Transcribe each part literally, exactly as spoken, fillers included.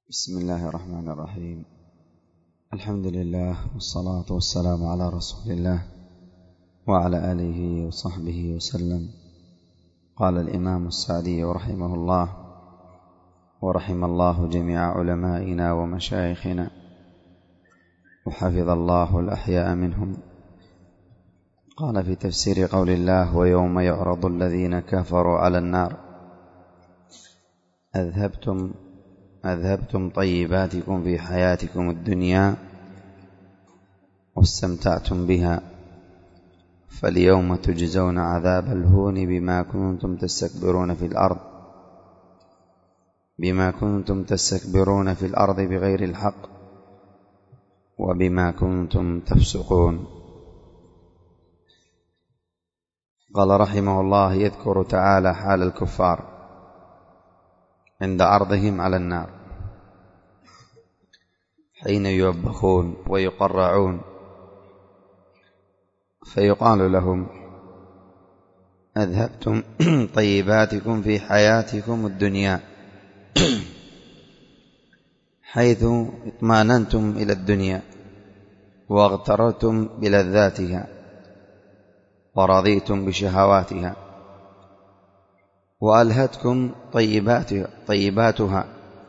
بسم الله الرحمن الرحيم. الحمد لله والصلاة والسلام على رسول الله وعلى آله وصحبه وسلم. قال الإمام السعدي رحمه الله ورحم الله جميع علمائنا ومشايخنا وحفظ الله الأحياء منهم. قال في تفسير قول الله: ويوم يعرض الذين كفروا على النار أذهبتم أذهبتم طيباتكم في حياتكم الدنيا واستمتعتم بها فاليوم تجزون عذاب الهون بما كنتم تستكبرون في الأرض بما كنتم تستكبرون في الأرض بغير الحق وبما كنتم تفسقون. قال رحمه الله: يذكر تعالى حال الكفار عند عرضهم على النار حين يوبخون ويقرعون، فيقال لهم: أذهبتم طيباتكم في حياتكم الدنيا، حيث اطمأننتم إلى الدنيا واغتررتم بلذاتها ورضيتم بشهواتها وألهتكم طيباتها طيباتها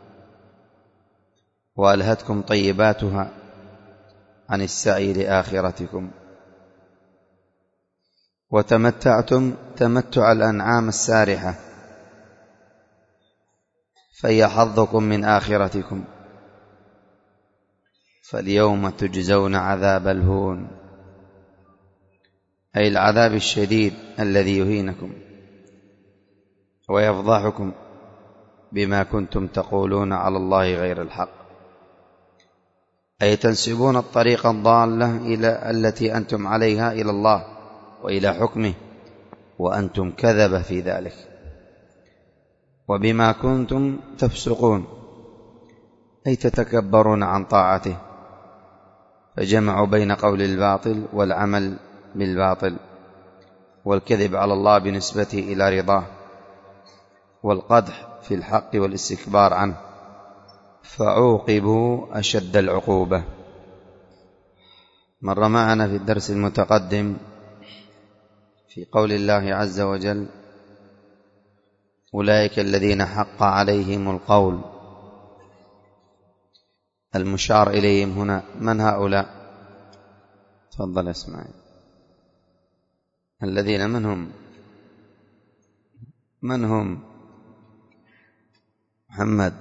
وألهتكم طيباتها عن السعي لآخرتكم، وتمتعتم تمتع الأنعام السارحة، فهي حظكم من آخرتكم، فاليوم تجزون عذاب الهون، أي العذاب الشديد الذي يهينكم ويفضحكم بما كنتم تقولون على الله غير الحق، أي تنسبون الطريق الضالة إلى التي أنتم عليها إلى الله وإلى حكمه وأنتم كذبة في ذلك، وبما كنتم تفسقون، أي تتكبرون عن طاعته، فجمعوا بين قول الباطل والعمل بالباطل والكذب على الله بنسبته إلى رضاه والقدح في الحق والاستكبار عنه، فعوقبوا أشد العقوبة. مر معنا في الدرس المتقدم في قول الله عز وجل: أولئك الذين حق عليهم القول. المشار إليهم هنا من هؤلاء؟ تفضل اسمعي. الذين من هم؟ من هم؟ محمد.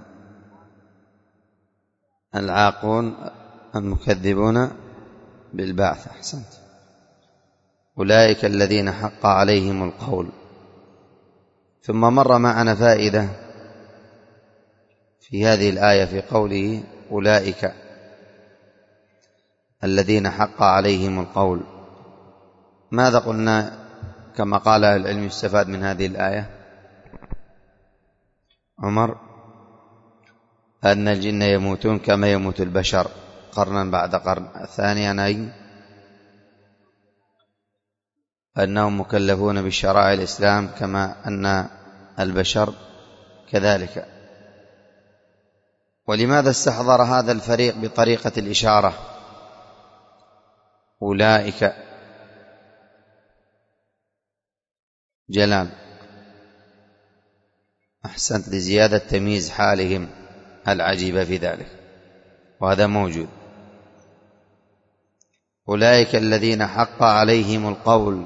العاقون المكذبون بالبعث. أحسنت. أولئك الذين حق عليهم القول. ثم مر معنا فائدة في هذه الآية في قوله: أولئك الذين حق عليهم القول. ماذا قلنا كما قال أهل العلم يستفاد من هذه الآية؟ عمر: أن الجن يموتون كما يموت البشر قرنا بعد قرن. ثانيا: أي أنهم مكلفون بشرائع الإسلام كما أن البشر كذلك. ولماذا استحضر هذا الفريق بطريقة الإشارة؟ أولئك. جلال: أحسنت، لزيادة تمييز حالهم العجيبة في ذلك، وهذا موجود. أولئك الذين حق عليهم القول.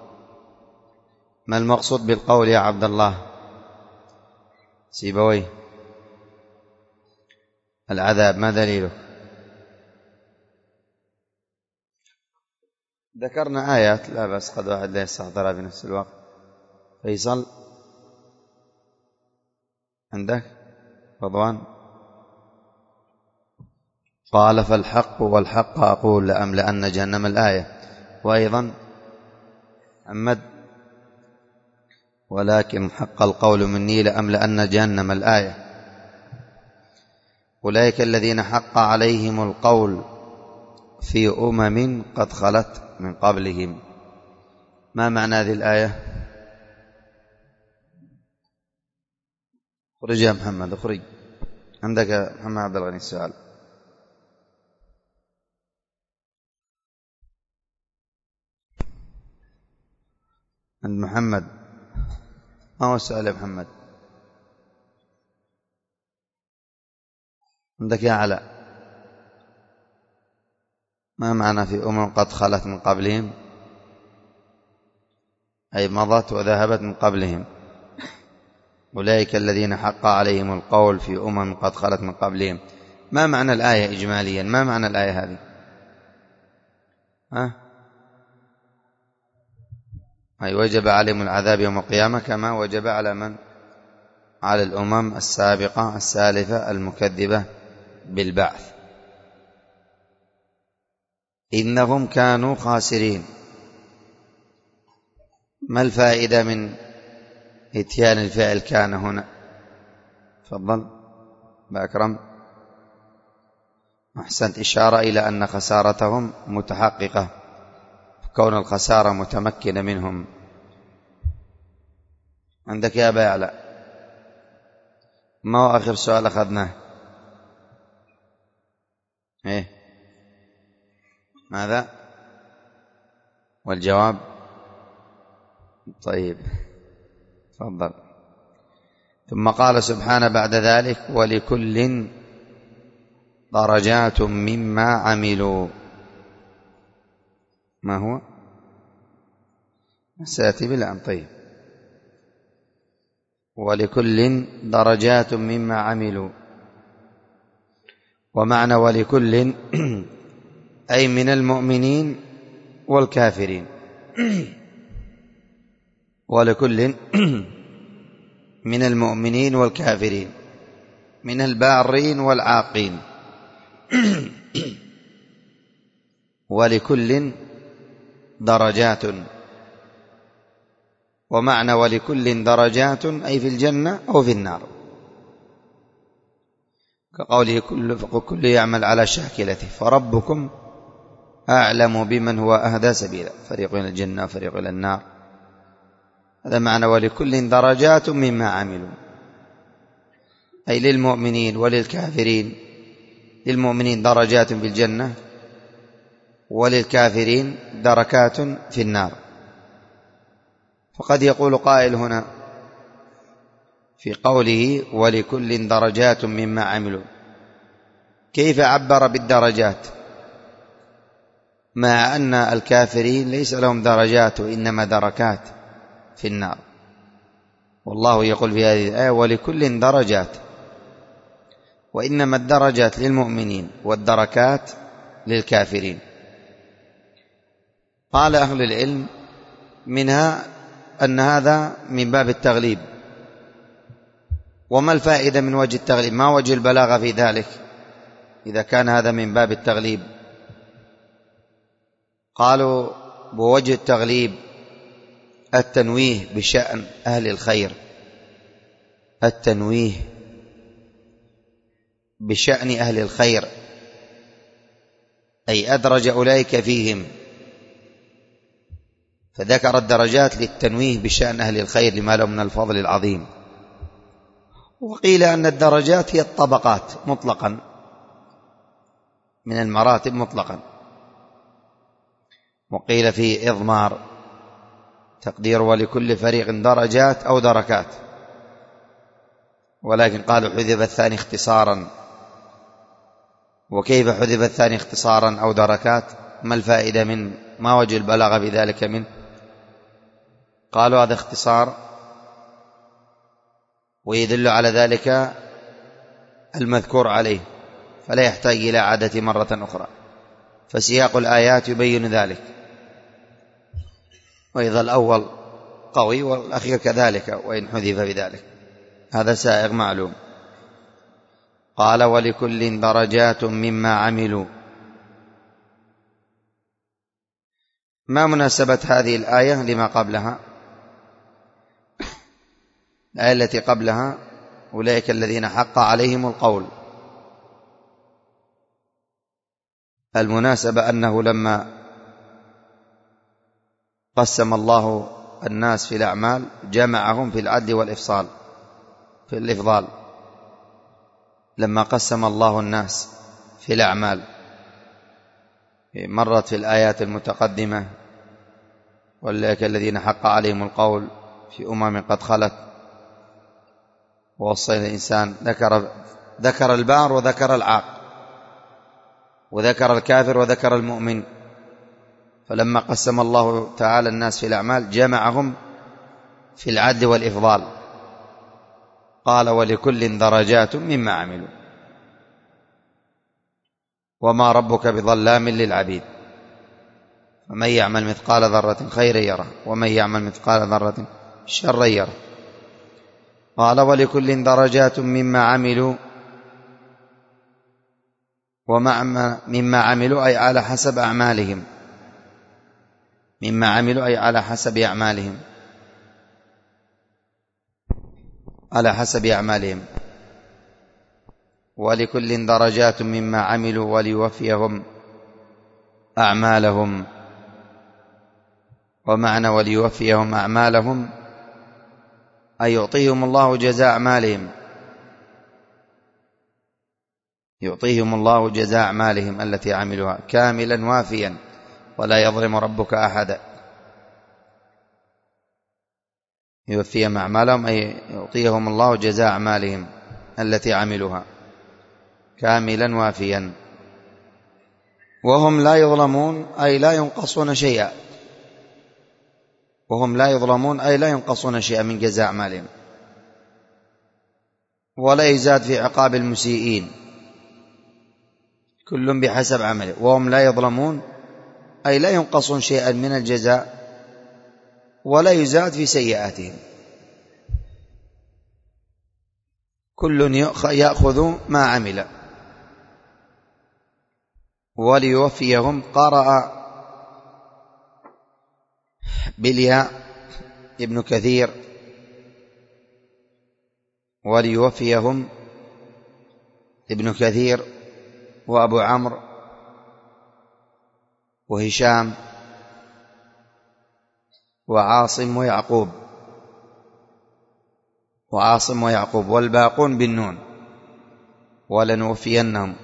ما المقصود بالقول يا عبد الله سيبويه؟ العذاب. ما دليله؟ ذكرنا آيات، لا بس قد واحد لا يستحضرها في نفس الوقت. فيصل عندك؟ رضوان: قال: فالحق والحق أقول لأملأن جهنم. الآية. وأيضا محمد: ولكن حق القول مني لأملأن جهنم. الآية. أولئك الذين حق عليهم القول في أمم قد خلت من قبلهم. ما معنى هذه الآية؟ اخرج يا محمد، اخرج. عندك محمد عبد الغني السؤال. عند محمد. ما هو السؤال يا محمد؟ عندك يا علاء. ما معنى في أمم قد خلت من قبلهم؟ أي مضت وذهبت من قبلهم. أولئك الذين حق عليهم القول في أمم قد خلت من قبلهم. ما معنى الآية إجماليا؟ ما معنى الآية هذه؟ ها؟ أي وجب عليهم العذاب يوم القيامة كما وجب على من؟ على الأمم السابقة السالفة المكذبة بالبعث. إنهم كانوا خاسرين. ما الفائدة من إتيان الفعل كان هنا؟ تفضل بأكرم. أحسنت. إشارة إلى أن خسارتهم متحققة، كون الخسارة متمكنة منهم. عندك يا أبا يعلى. ما هو آخر سؤال أخذناه؟ إيه ماذا؟ والجواب؟ طيب تفضل. ثم قال سبحانه بعد ذلك ولكل درجات مما عملوا. ما هو؟ سيأتي بالآن. طيب ولكل درجات مما عملوا. ومعنى ولكل أي من المؤمنين والكافرين. ولكل من المؤمنين والكافرين، من البارين والعاقين. ولكل درجات. ومعنى ولكل درجات أي في الجنة أو في النار، كقوله كل, كل يعمل على شاكلته فربكم أعلم بمن هو أهدى سبيلا، فريق إلى الجنة وفريق إلى النار. هذا معنى ولكل درجات مما عملوا، أي للمؤمنين وللكافرين. للمؤمنين درجات في الجنة، وللكافرين دركات في النار. فقد يقول قائل هنا في قوله ولكل درجات مما عملوا، كيف عبر بالدرجات مع أن الكافرين ليس لهم درجات وإنما دركات في النار؟ والله يقول في هذه الآية ولكل درجات، وإنما الدرجات للمؤمنين والدركات للكافرين. قال أهل العلم منها أن هذا من باب التغليب. وما الفائدة من وجه التغليب؟ ما وجه البلاغة في ذلك إذا كان هذا من باب التغليب؟ قالوا بوجه التغليب التنويه بشأن أهل الخير، التنويه بشأن أهل الخير، أي أدرج أولئك فيهم، فذكر الدرجات للتنويه بشأن أهل الخير لما لهم من الفضل العظيم. وقيل أن الدرجات هي الطبقات مطلقا، من المراتب مطلقا. وقيل في إضمار تقدير ولكل فريق درجات أو دركات، ولكن قالوا حذف الثاني اختصارا. وكيف حذف الثاني اختصارا أو دركات؟ ما الفائدة من ما وجه البلاغة بذلك منه؟ قالوا هذا اختصار، ويدل على ذلك المذكور عليه، فلا يحتاج إلى عادة مرة أخرى، فسياق الآيات يبين ذلك. وإذا الأول قوي والأخير كذلك وإن حذف بذلك، هذا سائغ معلوم. قال ولكل درجات مما عملوا. ما مناسبة هذه الآية لما قبلها؟ الآية التي قبلها أولئك الذين حق عليهم القول. المناسبة أنه لما قسم الله الناس في الأعمال جمعهم في العدل والإفصال، في الإفضال، لما قسم الله الناس في الأعمال، مرت في الآيات المتقدمة أولئك الذين حق عليهم القول في أمم قد خلت، ووصينا الإنسان، ذكر ذكر البار وذكر العاق وذكر الكافر وذكر المؤمن. فلما قسم الله تعالى الناس في الأعمال جمعهم في العدل والإفضال، قال ولكل درجات مما عملوا وما ربك بظلام للعبيد، فمن يعمل مثقال ذرة خيرا يره ومن يعمل مثقال ذرة شرا يره. قال ولكل درجات مما عملوا، ومما عملوا أي على حسب أعمالهم، مما عملوا أي على حسب أعمالهم، على حسب أعمالهم. ولكل درجات مما عملوا وليوفيهم أعمالهم. ومعنى وليوفيهم أعمالهم أي يعطيهم الله جزاء أعمالهم، يعطيهم الله جزاء أعمالهم التي عملوها كاملا وافيا ولا يظلم ربك أحدا. يوفيهم أعمالهم أي يعطيهم الله جزاء أعمالهم التي عملوها كاملا وافيا. وهم لا يظلمون أي لا ينقصون شيئا، وهم لا يظلمون أي لا ينقصون شيئا من جزاء أعمالهم، ولا يزاد في عقاب المسيئين، كل بحسب عمله. وهم لا يظلمون أي لا ينقصون شيئا من الجزاء ولا يزاد في سيئاتهم، كل يأخذ ما عمل. وليوفيهم قرأ بالياء ابن كثير، وليوفيهم ابن كثير وأبو عمرو وهشام وعاصم ويعقوب، وعاصم ويعقوب والباقون بالنون، ولنوفينهم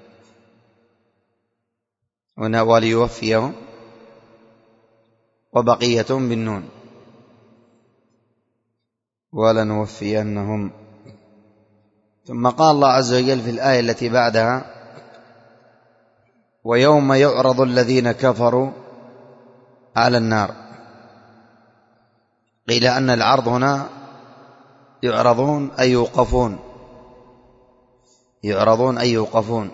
وليوفيهم وبقية بالنون ولنوفينهم. ثم قال الله عز وجل في الآية التي بعدها ويوم يعرض الذين كفروا على النار. قيل أن العرض هنا يعرضون أي يوقفون، يعرضون أي يوقفون،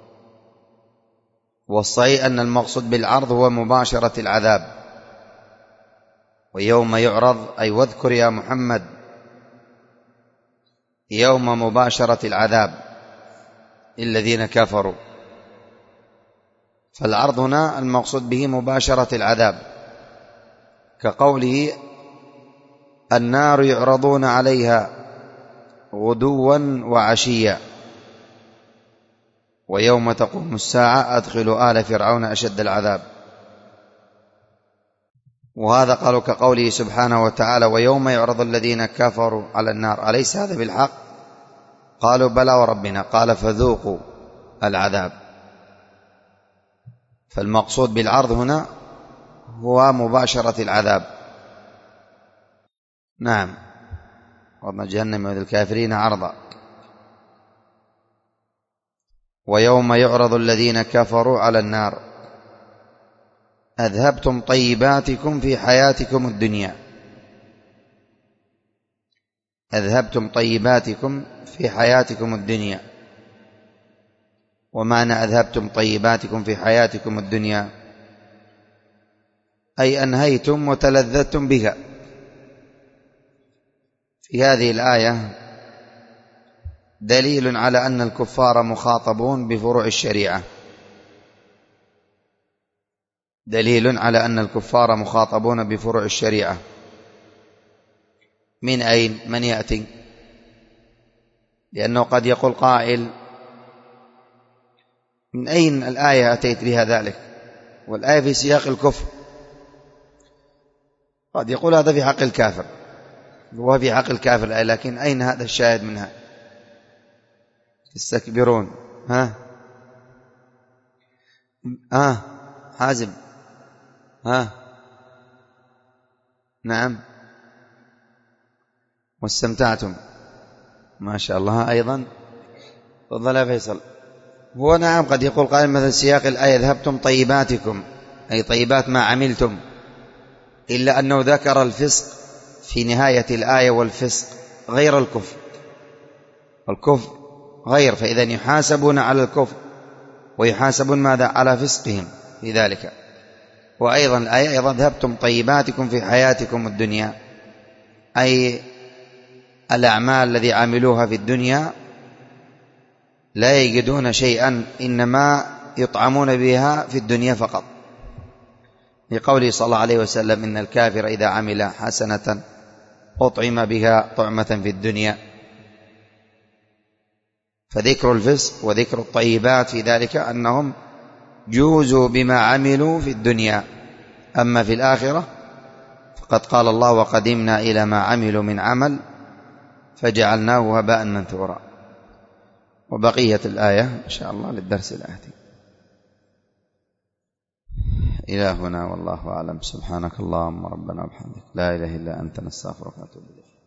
والصحيح أن المقصود بالعرض هو مباشرة العذاب. ويوم يعرض أي واذكر يا محمد يوم مباشرة العذاب الذين كفروا. فالعرض هنا المقصود به مباشرة العذاب، كقوله النار يعرضون عليها غدوا وعشيا ويوم تقوم الساعة أدخلوا آل فرعون أشد العذاب. وهذا قالوا كقوله سبحانه وتعالى ويوم يعرض الذين كفروا على النار أليس هذا بالحق؟ قالوا بلى وربنا، قال فذوقوا العذاب. فالمقصود بالعرض هنا هو مباشرة العذاب. نعم، وضع جهنم للكافرين عرضا. ويوم يعرض الذين كفروا على النار أذهبتم طيباتكم في حياتكم الدنيا، أذهبتم طيباتكم في حياتكم الدنيا. ومعنى أذهبتم طيباتكم في حياتكم الدنيا أي أنهيتم وتلذذتم بها. في هذه الآية دليل على أن الكفار مخاطبون بفروع الشريعة، دليل على أن الكفار مخاطبون بفروع الشريعة. من أين؟ من يأتي؟ لأنه قد يقول قائل من أين الآية أتيت بها ذلك والآية في سياق الكفر؟ قد يقول هذا في حق الكافر، هو في حق الكافر الآية، لكن أين هذا الشاهد منها؟ تستكبرون. ها آه حازم. ها نعم. واستمتعتم. ما شاء الله. أيضا تفضل يا فيصل. هو نعم قد يقول قائل مثل سياق الآية ذهبتم طيباتكم، أي طيبات ما عملتم، إلا أنه ذكر الفسق في نهاية الآية، والفسق غير الكفر، الكفر غير، فإذا يحاسبون على الكفر ويحاسبون ماذا؟ على فسقهم في ذلك. وأيضا الآية أيضا ذهبتم طيباتكم في حياتكم الدنيا، أي الأعمال الذي عملوها في الدنيا لا يجدون شيئا، إنما يطعمون بها في الدنيا فقط، لقوله صلى الله عليه وسلم إن الكافر إذا عمل حسنة أطعم بها طعمة في الدنيا. فذكر الفسق وذكر الطيبات في ذلك أنهم جوزوا بما عملوا في الدنيا، أما في الآخرة فقد قال الله وقدمنا إلى ما عملوا من عمل فجعلناه هباء منثورا. وبقية الآية إن شاء الله للدرس الآتي. إلى هنا والله أعلم. سبحانك اللهم ربنا وبحمدك لا إله إلا أنت نستغفرك ونتوب إليك.